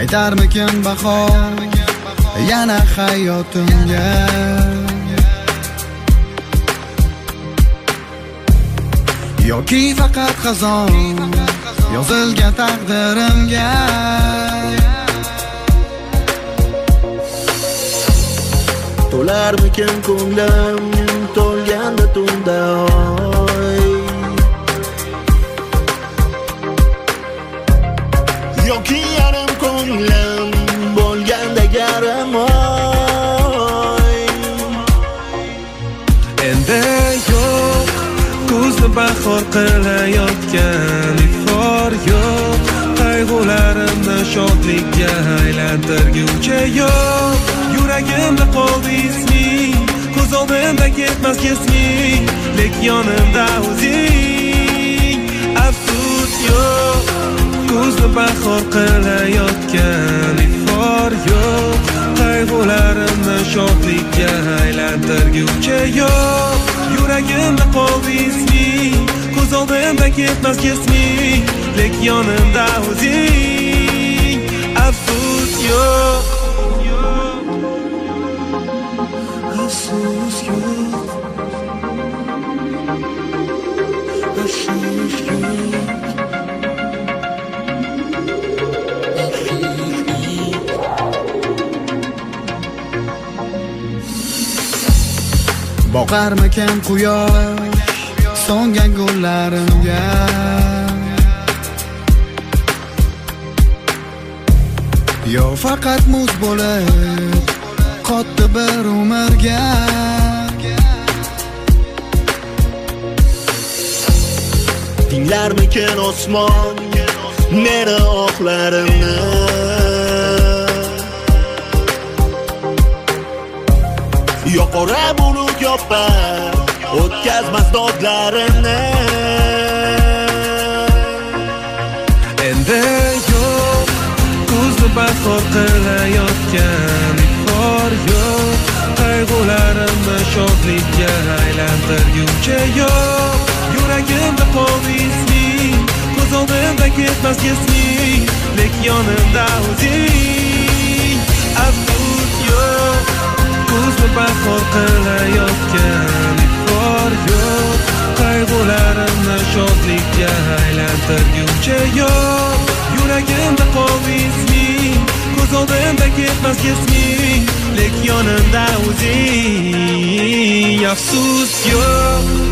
qaytarmikin bahor yana hayotimga. Yoki faqat xazon yozilgan taqdirimga. To'larmikin ko'nglim to'lganda tunda oy. Yoki yarim ko'nglim bo'lganda garim oy. Endi yo'q ko'zni bahor qilayotgan ifor yo'q, qayg'ularimni shodlikka aylantirguncha yo'q. Yuragimda qoldi isming, ko'z oldimda ketmas kesming, lek yonimda o'zing. Afsus yo'q ko'zni bahor qilayotgan ifor yo'q, qayg'ularimni shodlikka aylantirguncha yo'q. Yuragimda qoldi isming, ko'z oldimda ketmas kesming, lek yonimda o'zing. Afsus yo'q, afsus yo'q, afsus yo'q. Boqarmikan quyosh so'ngan gullarimga. Yo faqat muz bo'lib qotdi bir umrga. Tinglarmikin osmon meni oqlarimni. Yo qora bulut yopar o'tkazmas dodlarini. Endi yo'q ko'zni bahor qilayotgan ifor yo'q, qayg'ularimni shodlikka aylantirguncha yo'q. Yuragimda qoldi isming, ko'z oldimda ketmas kesming, lek yonimda o'zing. Afsus yo'q ko'zni bahor qilayotgan ifor yo'q, qayg'ularimni shodlikka aylantirguncha yo'q. Yuragimda qoldi isming, ko'z oldimda ketmas kesming, lek yonimda o'zing. Afsus yo'q.